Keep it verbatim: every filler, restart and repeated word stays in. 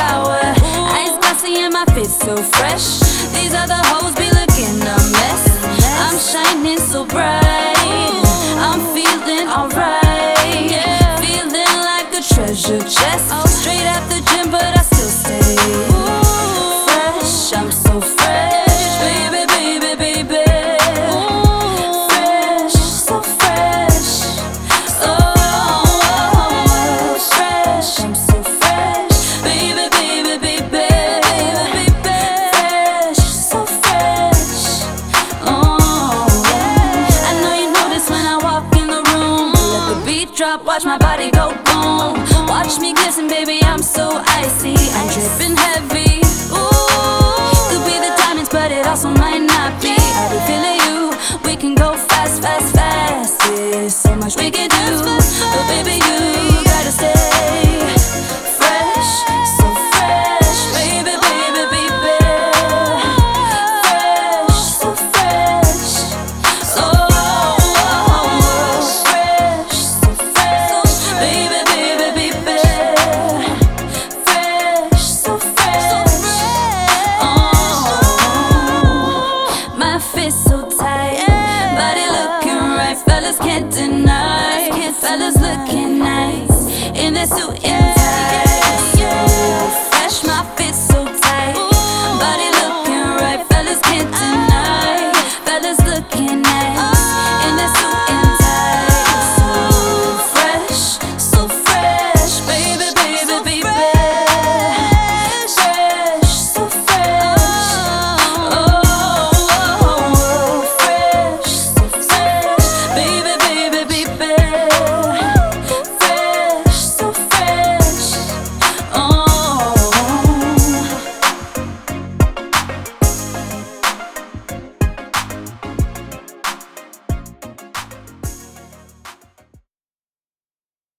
shower. Ice glossy and my fit so fresh. These other hoes be looking a mess. I'm shining so bright, I'm feeling alright, feeling like a treasure chest. Straight out the gym but I still stay fresh. I'm so fresh, baby, baby, baby. Fresh, so fresh. Oh, fresh. I'm so fresh, baby, baby, baby, baby. Fresh, so fresh. Oh, I know you notice when I walk in the room. Let the beat drop, watch my body go boom. Watch me glisten, baby, I'm so icy. I'm dripping heavy. Ooh, could be the diamonds, but it also might not be. I be feeling you. We can go fast, fast, fast. Yeah, so much we can do, but baby, you.